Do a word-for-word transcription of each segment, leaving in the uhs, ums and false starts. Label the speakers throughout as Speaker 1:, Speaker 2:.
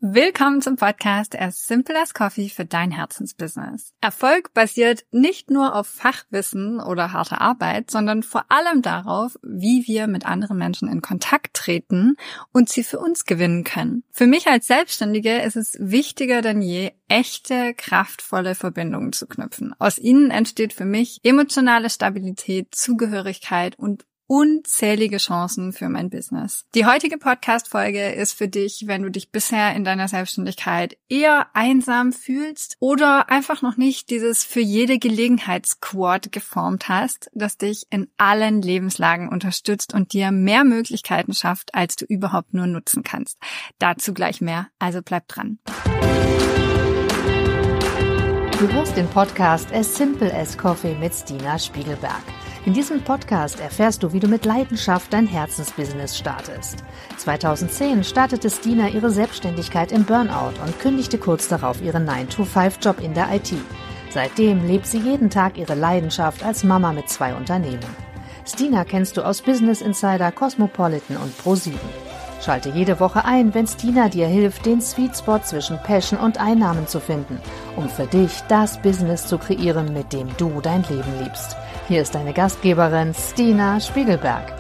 Speaker 1: Willkommen zum Podcast As Simple as Coffee für dein Herzensbusiness. Erfolg basiert nicht nur auf Fachwissen oder harter Arbeit, sondern vor allem darauf, wie wir mit anderen Menschen in Kontakt treten und sie für uns gewinnen können. Für mich als Selbstständige ist es wichtiger denn je, echte, kraftvolle Verbindungen zu knüpfen. Aus ihnen entsteht für mich emotionale Stabilität, Zugehörigkeit und unzählige Chancen für mein Business. Die heutige Podcast-Folge ist für dich, wenn du dich bisher in deiner Selbstständigkeit eher einsam fühlst oder einfach noch nicht dieses für jede Gelegenheits-Squad geformt hast, das dich in allen Lebenslagen unterstützt und dir mehr Möglichkeiten schafft, als du überhaupt nur nutzen kannst. Dazu gleich mehr, also bleib dran.
Speaker 2: Du hörst den Podcast As Simple as Coffee mit Stina Spiegelberg. In diesem Podcast erfährst du, wie du mit Leidenschaft dein Herzensbusiness startest. zweitausendzehn startete Stina ihre Selbstständigkeit im Burnout und kündigte kurz darauf ihren nine to five Job in der I T. Seitdem lebt sie jeden Tag ihre Leidenschaft als Mama mit zwei Unternehmen. Stina kennst du aus Business Insider, Cosmopolitan und Pro sieben. Schalte jede Woche ein, wenn Stina dir hilft, den Sweet Spot zwischen Passion und Einnahmen zu finden, um für dich das Business zu kreieren, mit dem du dein Leben liebst. Hier ist deine Gastgeberin Stina Spiegelberg.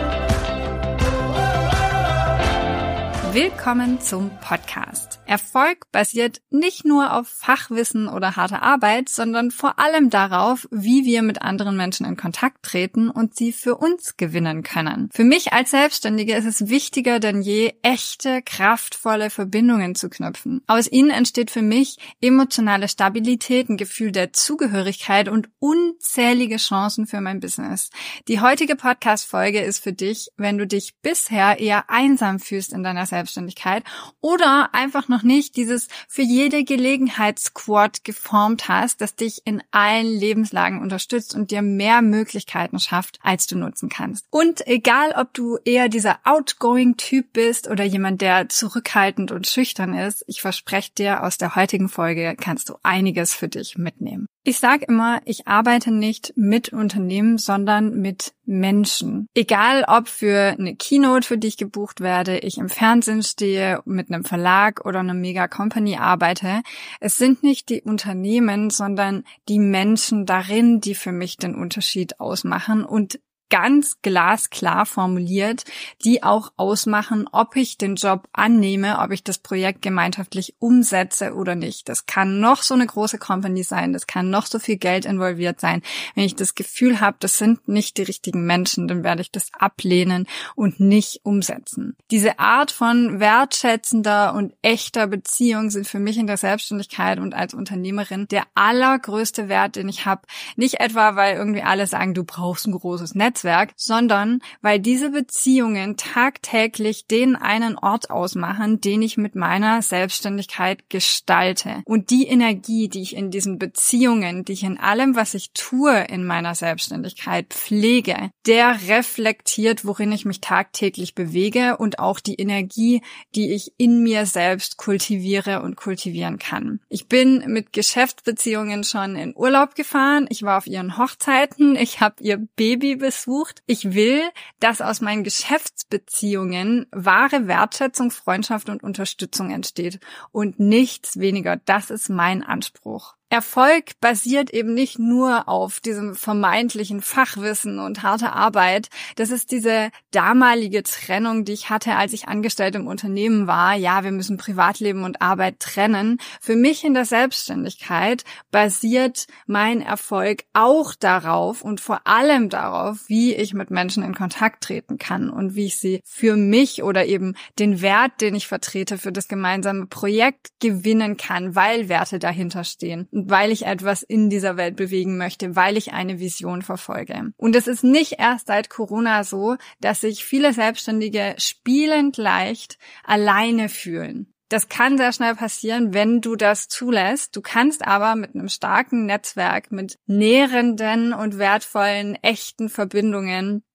Speaker 1: Willkommen zum Podcast. Erfolg basiert nicht nur auf Fachwissen oder harter Arbeit, sondern vor allem darauf, wie wir mit anderen Menschen in Kontakt treten und sie für uns gewinnen können. Für mich als Selbstständige ist es wichtiger denn je, echte, kraftvolle Verbindungen zu knüpfen. Aus ihnen entsteht für mich emotionale Stabilität, ein Gefühl der Zugehörigkeit und unzählige Chancen für mein Business. Die heutige Podcast-Folge ist für dich, wenn du dich bisher eher einsam fühlst in deiner Selbstständigkeit Selbstständigkeit oder einfach noch nicht dieses für jede Gelegenheits-Squad geformt hast, das dich in allen Lebenslagen unterstützt und dir mehr Möglichkeiten schafft, als du nutzen kannst. Und egal, ob du eher dieser Outgoing-Typ bist oder jemand, der zurückhaltend und schüchtern ist, ich verspreche dir, aus der heutigen Folge kannst du einiges für dich mitnehmen. Ich sage immer, ich arbeite nicht mit Unternehmen, sondern mit Menschen. Egal, ob für eine Keynote, für die ich gebucht werde, ich im Fernsehen stehe, mit einem Verlag oder einer Mega-Company arbeite, es sind nicht die Unternehmen, sondern die Menschen darin, die für mich den Unterschied ausmachen und ganz glasklar formuliert, die auch ausmachen, ob ich den Job annehme, ob ich das Projekt gemeinschaftlich umsetze oder nicht. Das kann noch so eine große Company sein, das kann noch so viel Geld involviert sein. Wenn ich das Gefühl habe, das sind nicht die richtigen Menschen, dann werde ich das ablehnen und nicht umsetzen. Diese Art von wertschätzender und echter Beziehung sind für mich in der Selbstständigkeit und als Unternehmerin der allergrößte Wert, den ich habe. Nicht etwa, weil irgendwie alle sagen, du brauchst ein großes Netz, sondern weil diese Beziehungen tagtäglich den einen Ort ausmachen, den ich mit meiner Selbstständigkeit gestalte. Und die Energie, die ich in diesen Beziehungen, die ich in allem, was ich tue in meiner Selbstständigkeit pflege, der reflektiert, worin ich mich tagtäglich bewege und auch die Energie, die ich in mir selbst kultiviere und kultivieren kann. Ich bin mit Geschäftsbeziehungen schon in Urlaub gefahren, ich war auf ihren Hochzeiten, ich habe ihr Baby besucht. Ich will, dass aus meinen Geschäftsbeziehungen wahre Wertschätzung, Freundschaft und Unterstützung entsteht und nichts weniger. Das ist mein Anspruch. Erfolg basiert eben nicht nur auf diesem vermeintlichen Fachwissen und harter Arbeit. Das ist diese damalige Trennung, die ich hatte, als ich angestellt im Unternehmen war. Ja, wir müssen Privatleben und Arbeit trennen. Für mich in der Selbstständigkeit basiert mein Erfolg auch darauf und vor allem darauf, wie ich mit Menschen in Kontakt treten kann und wie ich sie für mich oder eben den Wert, den ich vertrete, für das gemeinsame Projekt gewinnen kann, weil Werte dahinter stehen. Weil ich etwas in dieser Welt bewegen möchte, weil ich eine Vision verfolge. Und es ist nicht erst seit Corona so, dass sich viele Selbstständige spielend leicht alleine fühlen. Das kann sehr schnell passieren, wenn du das zulässt. Du kannst aber mit einem starken Netzwerk, mit nährenden und wertvollen, echten Verbindungen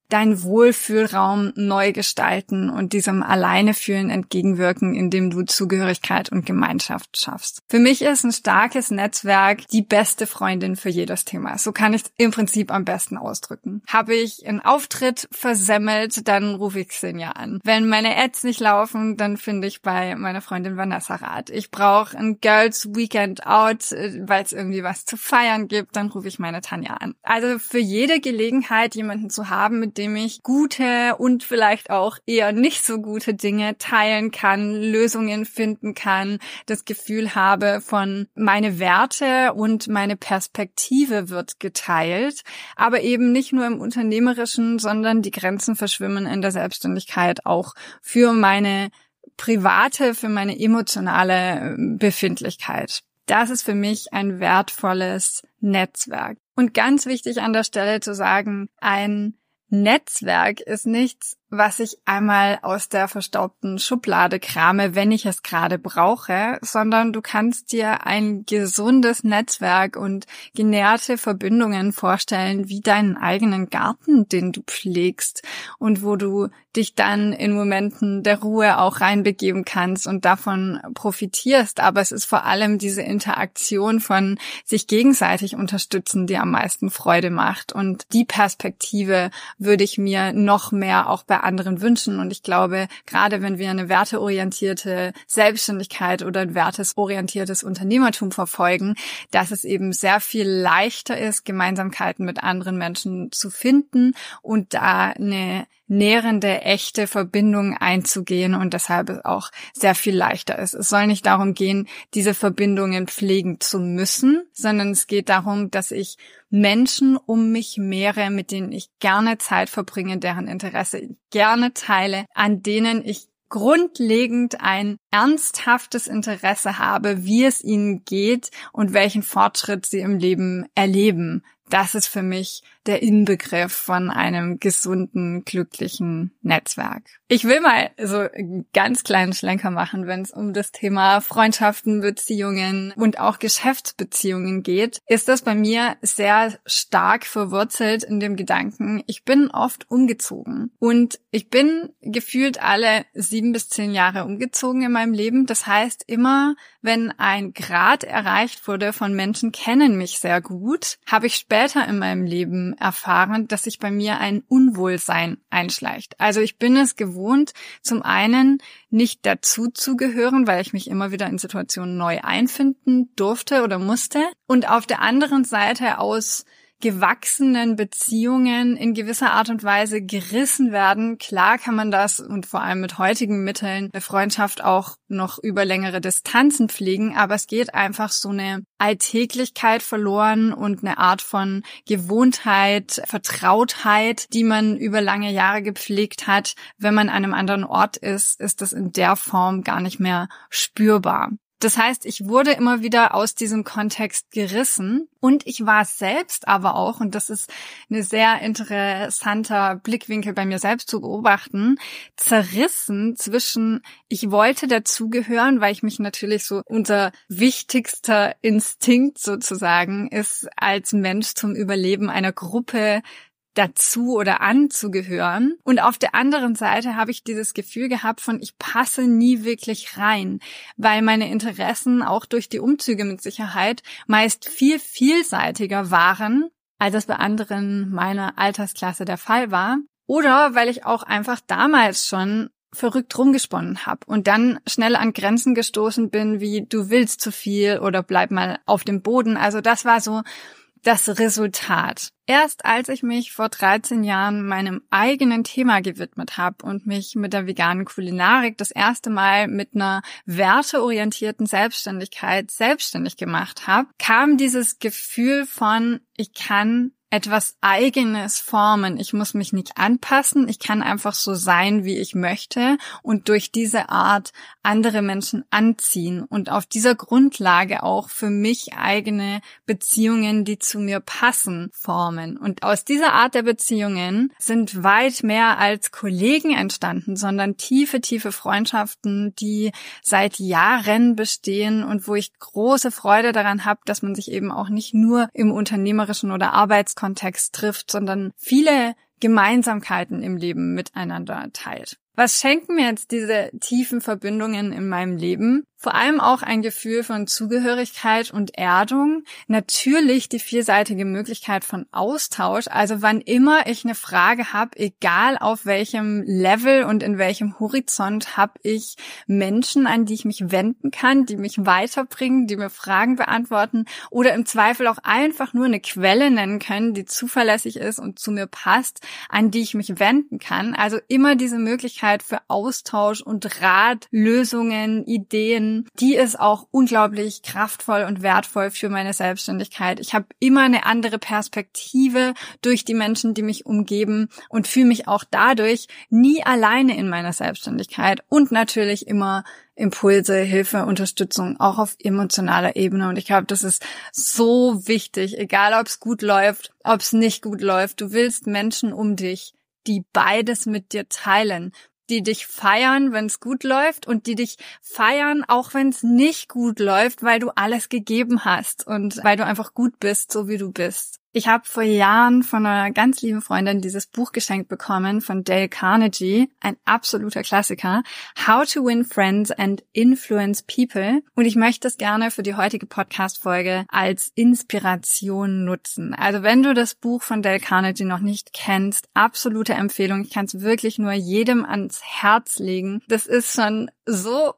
Speaker 1: deinen Wohlfühlraum neu gestalten und diesem Alleinefühlen entgegenwirken, indem du Zugehörigkeit und Gemeinschaft schaffst. Für mich ist ein starkes Netzwerk die beste Freundin für jedes Thema. So kann ich es im Prinzip am besten ausdrücken. Habe ich einen Auftritt versemmelt, dann rufe ich Xenia an. Wenn meine Ads nicht laufen, dann finde ich bei meiner Freundin Vanessa Rat. Ich brauche ein Girls Weekend Out, weil es irgendwie was zu feiern gibt, dann rufe ich meine Tanja an. Also für jede Gelegenheit, jemanden zu haben, mit dem ich gute und vielleicht auch eher nicht so gute Dinge teilen kann, Lösungen finden kann, das Gefühl habe von meine Werte und meine Perspektive wird geteilt, aber eben nicht nur im Unternehmerischen, sondern die Grenzen verschwimmen in der Selbstständigkeit auch für meine private, für meine emotionale Befindlichkeit. Das ist für mich ein wertvolles Netzwerk. Und ganz wichtig an der Stelle zu sagen, ein Netzwerk ist nichts, was ich einmal aus der verstaubten Schublade krame, wenn ich es gerade brauche, sondern du kannst dir ein gesundes Netzwerk und genährte Verbindungen vorstellen, wie deinen eigenen Garten, den du pflegst und wo du dich dann in Momenten der Ruhe auch reinbegeben kannst und davon profitierst. Aber es ist vor allem diese Interaktion von sich gegenseitig unterstützen, die am meisten Freude macht. Und die Perspektive würde ich mir noch mehr auch bei anderen wünschen. Und ich glaube, gerade wenn wir eine werteorientierte Selbstständigkeit oder ein wertesorientiertes Unternehmertum verfolgen, dass es eben sehr viel leichter ist, Gemeinsamkeiten mit anderen Menschen zu finden und da eine nährende, echte Verbindung einzugehen und deshalb auch sehr viel leichter ist. Es soll nicht darum gehen, diese Verbindungen pflegen zu müssen, sondern es geht darum, dass ich Menschen um mich mehre, mit denen ich gerne Zeit verbringe, deren Interesse ich gerne teile, an denen ich grundlegend ein ernsthaftes Interesse habe, wie es ihnen geht und welchen Fortschritt sie im Leben erleben. Das ist für mich der Inbegriff von einem gesunden, glücklichen Netzwerk. Ich will mal so einen ganz kleinen Schlenker machen, wenn es um das Thema Freundschaften, Beziehungen und auch Geschäftsbeziehungen geht. Ist das bei mir sehr stark verwurzelt in dem Gedanken, ich bin oft umgezogen. Und ich bin gefühlt alle sieben bis zehn Jahre umgezogen in meinem Leben. Das heißt, immer wenn ein Grad erreicht wurde von Menschen kennen mich sehr gut, habe ich später in meinem Leben erfahren, dass sich bei mir ein Unwohlsein einschleicht. Also ich bin es gewohnt, zum einen nicht dazu zu gehören, weil ich mich immer wieder in Situationen neu einfinden durfte oder musste. Und auf der anderen Seite aus gewachsenen Beziehungen in gewisser Art und Weise gerissen werden. Klar kann man das und vor allem mit heutigen Mitteln eine Freundschaft auch noch über längere Distanzen pflegen, aber es geht einfach so eine Alltäglichkeit verloren und eine Art von Gewohntheit, Vertrautheit, die man über lange Jahre gepflegt hat. Wenn man an einem anderen Ort ist, ist das in der Form gar nicht mehr spürbar. Das heißt, ich wurde immer wieder aus diesem Kontext gerissen und ich war selbst aber auch, und das ist ein sehr interessanter Blickwinkel bei mir selbst zu beobachten, zerrissen zwischen, ich wollte dazugehören, weil ich mich natürlich so, unser wichtigster Instinkt sozusagen ist, als Mensch zum Überleben einer Gruppe dazu oder anzugehören. Und auf der anderen Seite habe ich dieses Gefühl gehabt von, ich passe nie wirklich rein, weil meine Interessen auch durch die Umzüge mit Sicherheit meist viel vielseitiger waren, als es bei anderen meiner Altersklasse der Fall war. Oder weil ich auch einfach damals schon verrückt rumgesponnen habe und dann schnell an Grenzen gestoßen bin, wie du willst zu viel oder bleib mal auf dem Boden. Also das war so das Resultat. Erst als ich mich vor dreizehn Jahren meinem eigenen Thema gewidmet habe und mich mit der veganen Kulinarik das erste Mal mit einer werteorientierten Selbstständigkeit selbstständig gemacht habe, kam dieses Gefühl von, ich kann etwas Eigenes formen. Ich muss mich nicht anpassen. Ich kann einfach so sein, wie ich möchte und durch diese Art andere Menschen anziehen und auf dieser Grundlage auch für mich eigene Beziehungen, die zu mir passen, formen. Und aus dieser Art der Beziehungen sind weit mehr als Kollegen entstanden, sondern tiefe, tiefe Freundschaften, die seit Jahren bestehen und wo ich große Freude daran habe, dass man sich eben auch nicht nur im unternehmerischen oder Arbeitskontext trifft, sondern viele Gemeinsamkeiten im Leben miteinander teilt. Was schenken mir jetzt diese tiefen Verbindungen in meinem Leben? Vor allem auch ein Gefühl von Zugehörigkeit und Erdung. Natürlich die vielseitige Möglichkeit von Austausch. Also wann immer ich eine Frage habe, egal auf welchem Level und in welchem Horizont, habe ich Menschen, an die ich mich wenden kann, die mich weiterbringen, die mir Fragen beantworten oder im Zweifel auch einfach nur eine Quelle nennen können, die zuverlässig ist und zu mir passt, an die ich mich wenden kann. Also immer diese Möglichkeit für Austausch und Rat, Lösungen, Ideen, die ist auch unglaublich kraftvoll und wertvoll für meine Selbstständigkeit. Ich habe immer eine andere Perspektive durch die Menschen, die mich umgeben und fühle mich auch dadurch nie alleine in meiner Selbstständigkeit und natürlich immer Impulse, Hilfe, Unterstützung, auch auf emotionaler Ebene. Und ich glaube, das ist so wichtig, egal ob es gut läuft, ob es nicht gut läuft. Du willst Menschen um dich, die beides mit dir teilen, die dich feiern, wenn es gut läuft und die dich feiern, auch wenn es nicht gut läuft, weil du alles gegeben hast und weil du einfach gut bist, so wie du bist. Ich habe vor Jahren von einer ganz lieben Freundin dieses Buch geschenkt bekommen von Dale Carnegie, ein absoluter Klassiker, How to Win Friends and Influence People. Und ich möchte es gerne für die heutige Podcast-Folge als Inspiration nutzen. Also wenn du das Buch von Dale Carnegie noch nicht kennst, absolute Empfehlung. Ich kann es wirklich nur jedem ans Herz legen. Das ist schon so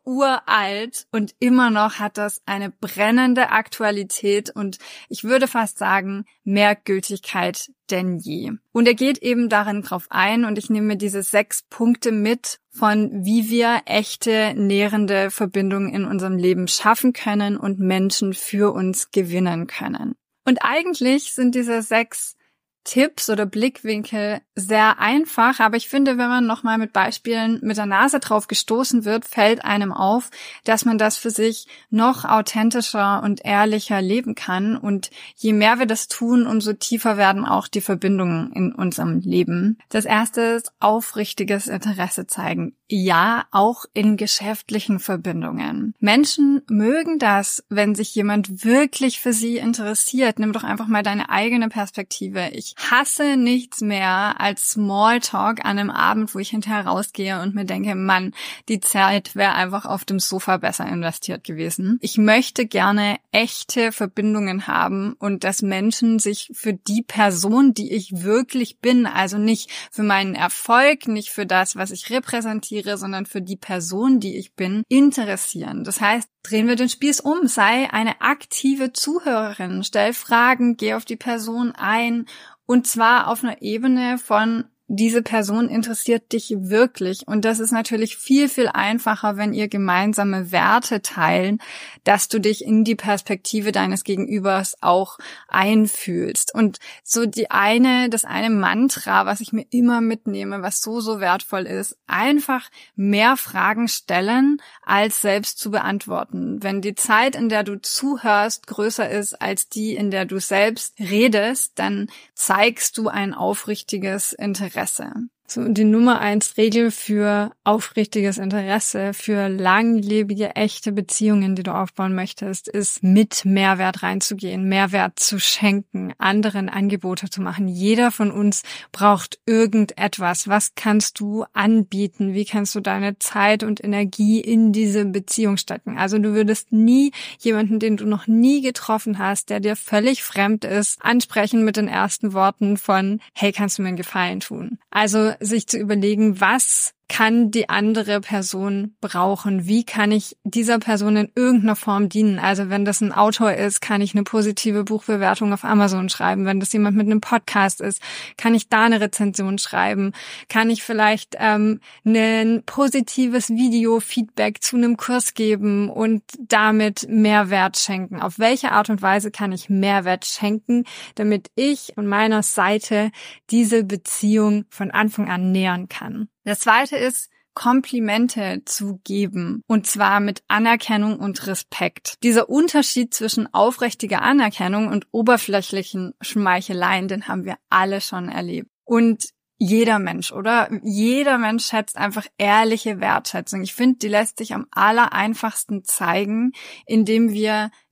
Speaker 1: uralt und immer noch hat das eine brennende Aktualität und ich würde fast sagen, mehr Gültigkeit denn je. Und er geht eben darin drauf ein und ich nehme mir diese sechs Punkte mit, von wie wir echte, nährende Verbindungen in unserem Leben schaffen können und Menschen für uns gewinnen können. Und eigentlich sind diese sechs Tipps oder Blickwinkel sehr einfach, aber ich finde, wenn man nochmal mit Beispielen mit der Nase drauf gestoßen wird, fällt einem auf, dass man das für sich noch authentischer und ehrlicher leben kann und je mehr wir das tun, umso tiefer werden auch die Verbindungen in unserem Leben. Das erste ist aufrichtiges Interesse zeigen. Ja, auch in geschäftlichen Verbindungen. Menschen mögen das, wenn sich jemand wirklich für sie interessiert. Nimm doch einfach mal deine eigene Perspektive. Ich hasse nichts mehr als Smalltalk an einem Abend, wo ich hinterher rausgehe und mir denke, Mann, die Zeit wäre einfach auf dem Sofa besser investiert gewesen. Ich möchte gerne echte Verbindungen haben und dass Menschen sich für die Person, die ich wirklich bin, also nicht für meinen Erfolg, nicht für das, was ich repräsentiere, sondern für die Person, die ich bin, interessieren. Das heißt, drehen wir den Spieß um, sei eine aktive Zuhörerin, stell Fragen, geh auf die Person ein und zwar auf einer Ebene von diese Person interessiert dich wirklich. Und das ist natürlich viel, viel einfacher, wenn ihr gemeinsame Werte teilen, dass du dich in die Perspektive deines Gegenübers auch einfühlst. Und so die eine, das eine Mantra, was ich mir immer mitnehme, was so, so wertvoll ist, einfach mehr Fragen stellen, als selbst zu beantworten. Wenn die Zeit, in der du zuhörst, größer ist als die, in der du selbst redest, dann zeigst du ein aufrichtiges Interesse. So, die Nummer eins Regel für aufrichtiges Interesse, für langlebige, echte Beziehungen, die du aufbauen möchtest, ist mit Mehrwert reinzugehen, Mehrwert zu schenken, anderen Angebote zu machen. Jeder von uns braucht irgendetwas. Was kannst du anbieten? Wie kannst du deine Zeit und Energie in diese Beziehung stecken? Also du würdest nie jemanden, den du noch nie getroffen hast, der dir völlig fremd ist, ansprechen mit den ersten Worten von, hey, kannst du mir einen Gefallen tun? Also sich zu überlegen, was kann die andere Person brauchen? Wie kann ich dieser Person in irgendeiner Form dienen? Also wenn das ein Autor ist, kann ich eine positive Buchbewertung auf Amazon schreiben. Wenn das jemand mit einem Podcast ist, kann ich da eine Rezension schreiben. Kann ich vielleicht ähm, ein positives Video-Feedback zu einem Kurs geben und damit Mehrwert schenken? Auf welche Art und Weise kann ich Mehrwert schenken, damit ich von meiner Seite diese Beziehung von Anfang an nähern kann? Das zweite ist, Komplimente zu geben, und zwar mit Anerkennung und Respekt. Dieser Unterschied zwischen aufrichtiger Anerkennung und oberflächlichen Schmeicheleien, den haben wir alle schon erlebt. Und jeder Mensch, oder? Jeder Mensch schätzt einfach ehrliche Wertschätzung. Ich finde, die lässt sich am allereinfachsten zeigen, indem wir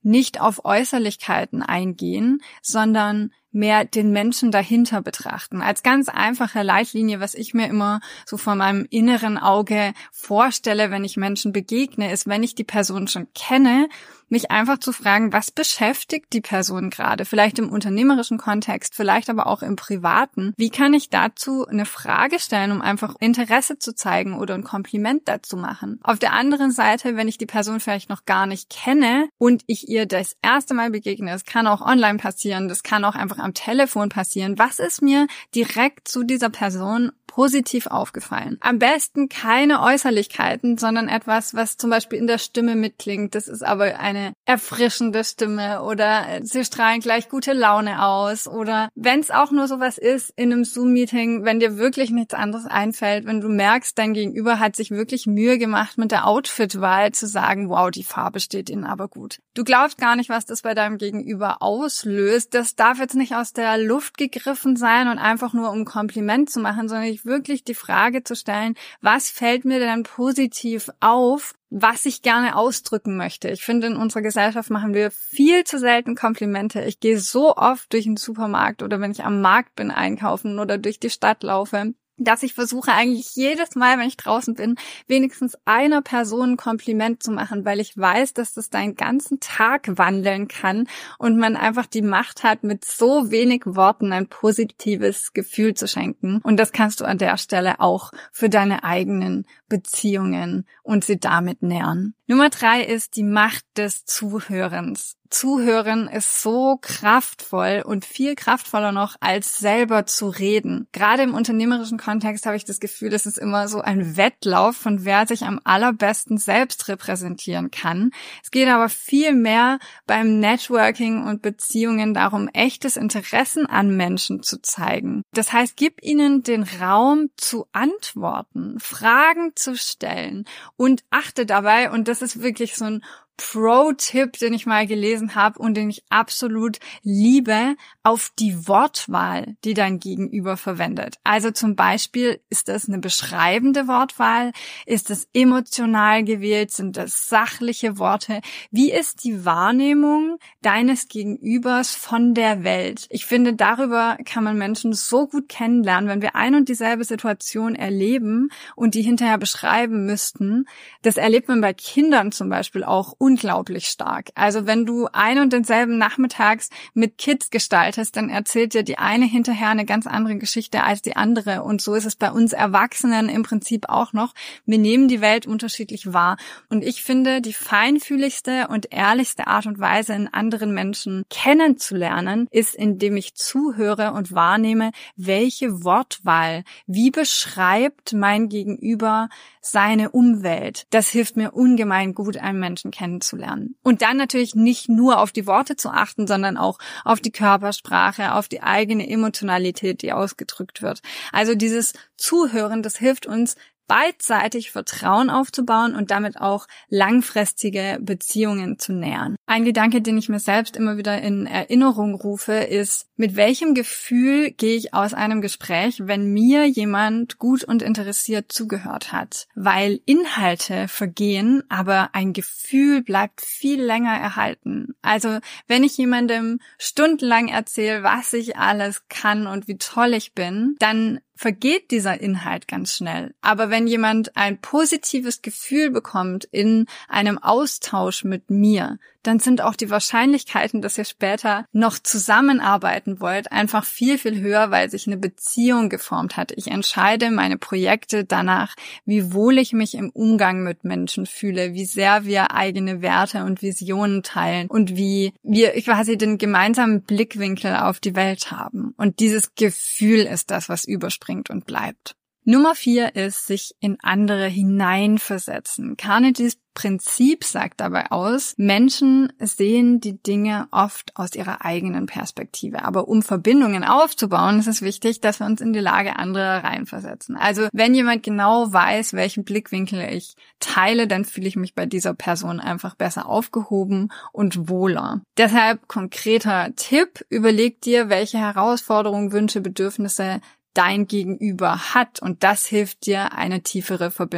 Speaker 1: nicht auf Äußerlichkeiten eingehen, sondern mehr den Menschen dahinter betrachten. Als ganz einfache Leitlinie, was ich mir immer so vor meinem inneren Auge vorstelle, wenn ich Menschen begegne, ist, wenn ich die Person schon kenne, mich einfach zu fragen, was beschäftigt die Person gerade? Vielleicht im unternehmerischen Kontext, vielleicht aber auch im privaten. Wie kann ich dazu eine Frage stellen, um einfach Interesse zu zeigen oder ein Kompliment dazu machen? Auf der anderen Seite, wenn ich die Person vielleicht noch gar nicht kenne und ich ihr das erste Mal begegne, das kann auch online passieren, das kann auch einfach am Telefon passieren. Was ist mir direkt zu dieser Person positiv aufgefallen? Am besten keine Äußerlichkeiten, sondern etwas, was zum Beispiel in der Stimme mitklingt. Das ist aber eine erfrischende Stimme oder sie strahlen gleich gute Laune aus oder wenn es auch nur sowas ist in einem Zoom-Meeting, wenn dir wirklich nichts anderes einfällt, wenn du merkst, dein Gegenüber hat sich wirklich Mühe gemacht mit der Outfitwahl zu sagen, wow, die Farbe steht ihnen aber gut. Du glaubst gar nicht, was das bei deinem Gegenüber auslöst. Das darf jetzt nicht aus der Luft gegriffen sein und einfach nur um ein Kompliment zu machen, sondern wirklich die Frage zu stellen, was fällt mir denn positiv auf, was ich gerne ausdrücken möchte. Ich finde, in unserer Gesellschaft machen wir viel zu selten Komplimente. Ich gehe so oft durch den Supermarkt oder wenn ich am Markt bin einkaufen oder durch die Stadt laufe, dass ich versuche eigentlich jedes Mal, wenn ich draußen bin, wenigstens einer Person ein Kompliment zu machen, weil ich weiß, dass das deinen ganzen Tag wandeln kann und man einfach die Macht hat, mit so wenig Worten ein positives Gefühl zu schenken. Und das kannst du an der Stelle auch für deine eigenen Beziehungen und sie damit nähern. Nummer drei ist die Macht des Zuhörens. Zuhören ist so kraftvoll und viel kraftvoller noch, als selber zu reden. Gerade im unternehmerischen Kontext habe ich das Gefühl, es ist immer so ein Wettlauf, von wer sich am allerbesten selbst repräsentieren kann. Es geht aber viel mehr beim Networking und Beziehungen darum, echtes Interessen an Menschen zu zeigen. Das heißt, gib ihnen den Raum zu antworten, Fragen zu stellen und achte dabei, und das ist wirklich so ein Pro-Tipp, den ich mal gelesen habe und den ich absolut liebe, auf die Wortwahl, die dein Gegenüber verwendet. Also zum Beispiel, ist das eine beschreibende Wortwahl? Ist es emotional gewählt? Sind das sachliche Worte? Wie ist die Wahrnehmung deines Gegenübers von der Welt? Ich finde, darüber kann man Menschen so gut kennenlernen, wenn wir ein und dieselbe Situation erleben und die hinterher beschreiben müssten. Das erlebt man bei Kindern zum Beispiel auch unglaublich stark. Also wenn du ein und denselben nachmittags mit Kids gestaltest, dann erzählt dir die eine hinterher eine ganz andere Geschichte als die andere. Und so ist es bei uns Erwachsenen im Prinzip auch noch. Wir nehmen die Welt unterschiedlich wahr. Und ich finde, die feinfühligste und ehrlichste Art und Weise, einen anderen Menschen kennenzulernen, ist, indem ich zuhöre und wahrnehme, welche Wortwahl, wie beschreibt mein Gegenüber seine Umwelt. Das hilft mir ungemein gut, einen Menschen kennenzulernen. Und dann natürlich nicht nur auf die Worte zu achten, sondern auch auf die Körpersprache, auf die eigene Emotionalität, die ausgedrückt wird. Also dieses Zuhören, das hilft uns, beidseitig Vertrauen aufzubauen und damit auch langfristige Beziehungen zu nähern. Ein Gedanke, den ich mir selbst immer wieder in Erinnerung rufe, ist, mit welchem Gefühl gehe ich aus einem Gespräch, wenn mir jemand gut und interessiert zugehört hat? Weil Inhalte vergehen, aber ein Gefühl bleibt viel länger erhalten. Also wenn ich jemandem stundenlang erzähle, was ich alles kann und wie toll ich bin, dann vergeht dieser Inhalt ganz schnell. Aber wenn jemand ein positives Gefühl bekommt in einem Austausch mit mir, dann sind auch die Wahrscheinlichkeiten, dass ihr später noch zusammenarbeiten wollt, einfach viel, viel höher, weil sich eine Beziehung geformt hat. Ich entscheide meine Projekte danach, wie wohl ich mich im Umgang mit Menschen fühle, wie sehr wir eigene Werte und Visionen teilen und wie wir quasi den gemeinsamen Blickwinkel auf die Welt haben. Und dieses Gefühl ist das, was überspringt und bleibt. Nummer vier ist, sich in andere hineinversetzen. Carnegies Prinzip sagt dabei aus, Menschen sehen die Dinge oft aus ihrer eigenen Perspektive. Aber um Verbindungen aufzubauen, ist es wichtig, dass wir uns in die Lage anderer reinversetzen. Also wenn jemand genau weiß, welchen Blickwinkel ich teile, dann fühle ich mich bei dieser Person einfach besser aufgehoben und wohler. Deshalb konkreter Tipp, überleg dir, welche Herausforderungen, Wünsche, Bedürfnisse dein Gegenüber hat, und das hilft dir, eine tiefere Verbindung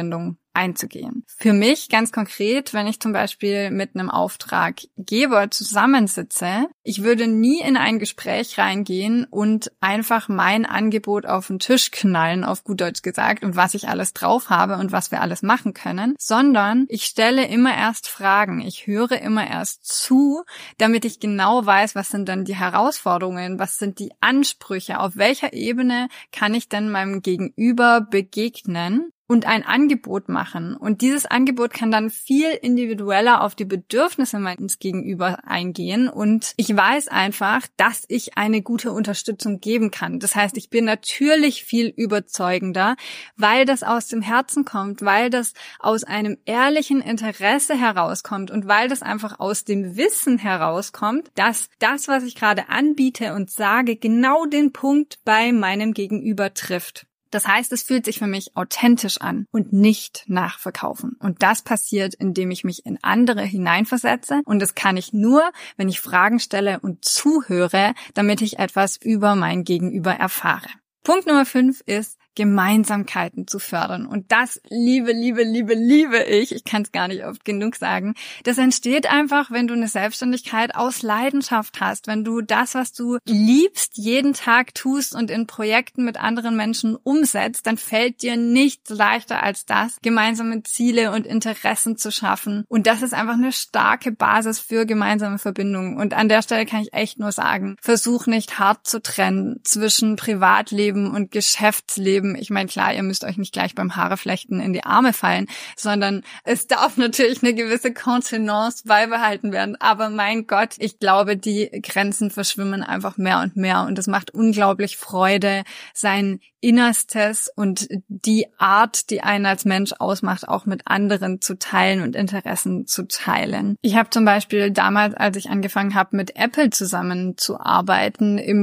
Speaker 1: einzugehen. Für mich ganz konkret, wenn ich zum Beispiel mit einem Auftraggeber zusammensitze, ich würde nie in ein Gespräch reingehen und einfach mein Angebot auf den Tisch knallen, auf gut Deutsch gesagt, und was ich alles drauf habe und was wir alles machen können, sondern ich stelle immer erst Fragen. Ich höre immer erst zu, damit ich genau weiß, was sind dann die Herausforderungen, was sind die Ansprüche, auf welcher Ebene kann ich denn meinem Gegenüber begegnen und ein Angebot machen. Und dieses Angebot kann dann viel individueller auf die Bedürfnisse meines Gegenüber eingehen. Und ich weiß einfach, dass ich eine gute Unterstützung geben kann. Das heißt, ich bin natürlich viel überzeugender, weil das aus dem Herzen kommt, weil das aus einem ehrlichen Interesse herauskommt und weil das einfach aus dem Wissen herauskommt, dass das, was ich gerade anbiete und sage, genau den Punkt bei meinem Gegenüber trifft. Das heißt, es fühlt sich für mich authentisch an und nicht nachverkaufen. Und das passiert, indem ich mich in andere hineinversetze. Und das kann ich nur, wenn ich Fragen stelle und zuhöre, damit ich etwas über mein Gegenüber erfahre. Punkt Nummer fünf ist, Gemeinsamkeiten zu fördern. Und das liebe, liebe, liebe, liebe ich. Ich kann es gar nicht oft genug sagen. Das entsteht einfach, wenn du eine Selbstständigkeit aus Leidenschaft hast. Wenn du das, was du liebst, jeden Tag tust und in Projekten mit anderen Menschen umsetzt, dann fällt dir nichts leichter als das, gemeinsame Ziele und Interessen zu schaffen. Und das ist einfach eine starke Basis für gemeinsame Verbindungen. Und an der Stelle kann ich echt nur sagen, versuch nicht hart zu trennen zwischen Privatleben und Geschäftsleben. Ich meine, klar, ihr müsst euch nicht gleich beim Haareflechten in die Arme fallen, sondern es darf natürlich eine gewisse Kontenance beibehalten werden. Aber mein Gott, ich glaube, die Grenzen verschwimmen einfach mehr und mehr und es macht unglaublich Freude, sein Innerstes und die Art, die einen als Mensch ausmacht, auch mit anderen zu teilen und Interessen zu teilen. Ich habe zum Beispiel damals, als ich angefangen habe, mit Apple zusammenzuarbeiten, im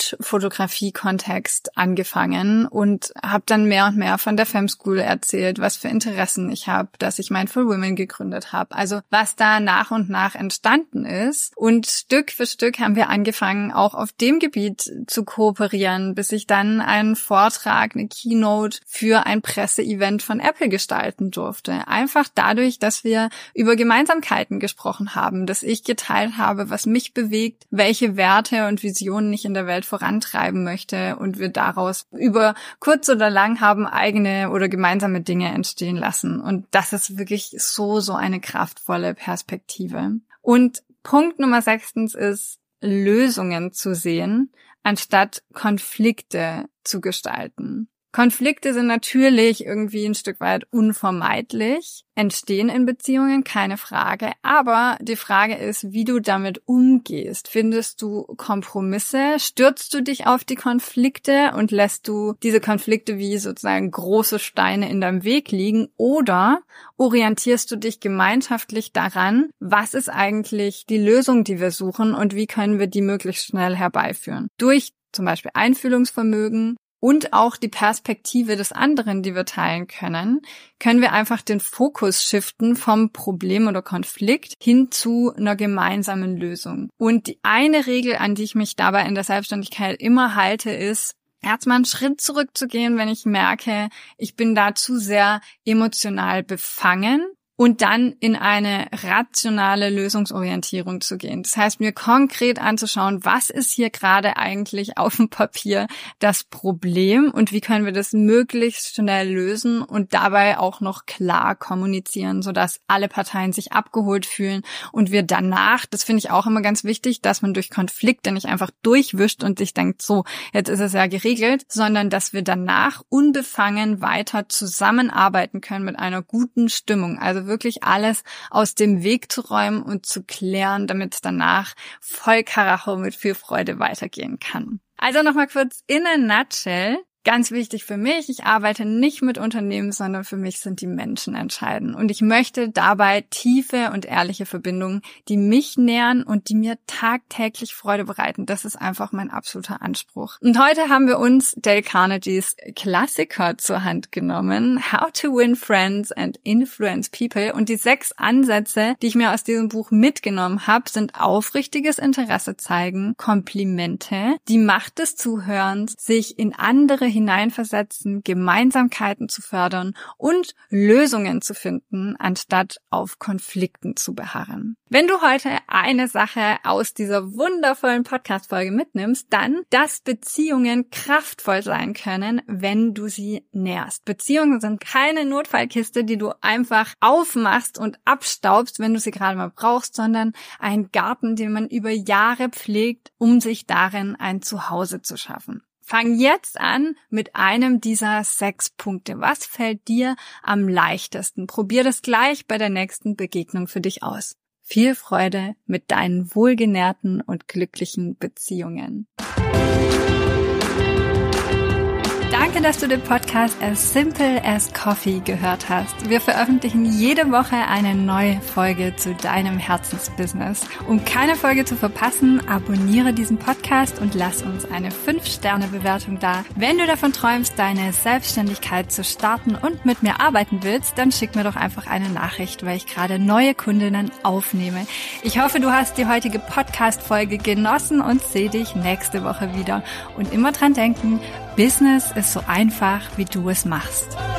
Speaker 1: Food-Fotografie-Kontext angefangen und habe dann mehr und mehr von der Femschool erzählt, was für Interessen ich habe, dass ich Mindful Women gegründet habe. Also was da nach und nach entstanden ist. Und Stück für Stück haben wir angefangen, auch auf dem Gebiet zu kooperieren, bis ich dann einen Vortrag, eine Keynote für ein Presseevent von Apple gestalten durfte. Einfach dadurch, dass wir über Gemeinsamkeiten gesprochen haben, dass ich geteilt habe, was mich bewegt, welche Werte und Visionen ich in der Welt vorantreiben möchte und wir daraus über kurz oder lang haben eigene oder gemeinsame Dinge entstehen lassen. Und das ist wirklich so, so eine kraftvolle Perspektive. Und Punkt Nummer sechstens ist, Lösungen zu sehen, anstatt Konflikte zu gestalten. Konflikte sind natürlich irgendwie ein Stück weit unvermeidlich, entstehen in Beziehungen, keine Frage. Aber die Frage ist, wie du damit umgehst. Findest du Kompromisse? Stürzt du dich auf die Konflikte und lässt du diese Konflikte wie sozusagen große Steine in deinem Weg liegen? Oder orientierst du dich gemeinschaftlich daran, was ist eigentlich die Lösung, die wir suchen und wie können wir die möglichst schnell herbeiführen? Durch zum Beispiel Einfühlungsvermögen, und auch die Perspektive des anderen, die wir teilen können, können wir einfach den Fokus shiften vom Problem oder Konflikt hin zu einer gemeinsamen Lösung. Und die eine Regel, an die ich mich dabei in der Selbstständigkeit immer halte, ist, erstmal einen Schritt zurückzugehen, wenn ich merke, ich bin da zu sehr emotional befangen. Und dann in eine rationale Lösungsorientierung zu gehen. Das heißt, mir konkret anzuschauen, was ist hier gerade eigentlich auf dem Papier das Problem und wie können wir das möglichst schnell lösen und dabei auch noch klar kommunizieren, sodass alle Parteien sich abgeholt fühlen und wir danach, das finde ich auch immer ganz wichtig, dass man durch Konflikte nicht einfach durchwischt und sich denkt, so, jetzt ist es ja geregelt, sondern dass wir danach unbefangen weiter zusammenarbeiten können mit einer guten Stimmung. Also wirklich alles aus dem Weg zu räumen und zu klären, damit es danach voll Karacho mit viel Freude weitergehen kann. Also nochmal kurz in a nutshell. Ganz wichtig für mich, ich arbeite nicht mit Unternehmen, sondern für mich sind die Menschen entscheidend. Und ich möchte dabei tiefe und ehrliche Verbindungen, die mich nähern und die mir tagtäglich Freude bereiten. Das ist einfach mein absoluter Anspruch. Und heute haben wir uns Dale Carnegies Klassiker zur Hand genommen, How to Win Friends and Influence People. Und die sechs Ansätze, die ich mir aus diesem Buch mitgenommen habe, sind aufrichtiges Interesse zeigen, Komplimente, die Macht des Zuhörens, sich in andere hineinversetzen, Gemeinsamkeiten zu fördern und Lösungen zu finden, anstatt auf Konflikten zu beharren. Wenn du heute eine Sache aus dieser wundervollen Podcast-Folge mitnimmst, dann, dass Beziehungen kraftvoll sein können, wenn du sie nährst. Beziehungen sind keine Notfallkiste, die du einfach aufmachst und abstaubst, wenn du sie gerade mal brauchst, sondern ein Garten, den man über Jahre pflegt, um sich darin ein Zuhause zu schaffen. Fang jetzt an mit einem dieser sechs Punkte. Was fällt dir am leichtesten? Probier das gleich bei der nächsten Begegnung für dich aus. Viel Freude mit deinen wohlgenährten und glücklichen Beziehungen. Danke, dass du den Podcast As Simple as Coffee gehört hast. Wir veröffentlichen jede Woche eine neue Folge zu deinem Herzensbusiness. Um keine Folge zu verpassen, abonniere diesen Podcast und lass uns eine fünf Sterne Bewertung da. Wenn du davon träumst, deine Selbstständigkeit zu starten und mit mir arbeiten willst, dann schick mir doch einfach eine Nachricht, weil ich gerade neue Kundinnen aufnehme. Ich hoffe, du hast die heutige Podcast-Folge genossen und sehe dich nächste Woche wieder. Und immer dran denken, Business ist so einfach, wie du es machst.